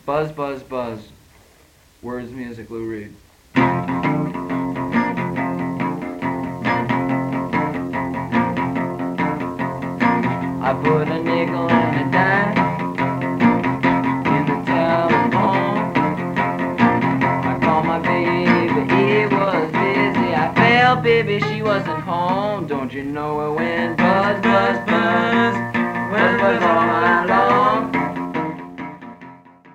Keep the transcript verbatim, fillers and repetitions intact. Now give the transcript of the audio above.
Buzz, buzz, buzz. Words, music, Lou Reed. I put a nickel and a dime in the telephone. I called my baby, but it was busy. I felt, baby, she wasn't home. Don't you know it went buzz, buzz, buzz, buzz, buzz all night long.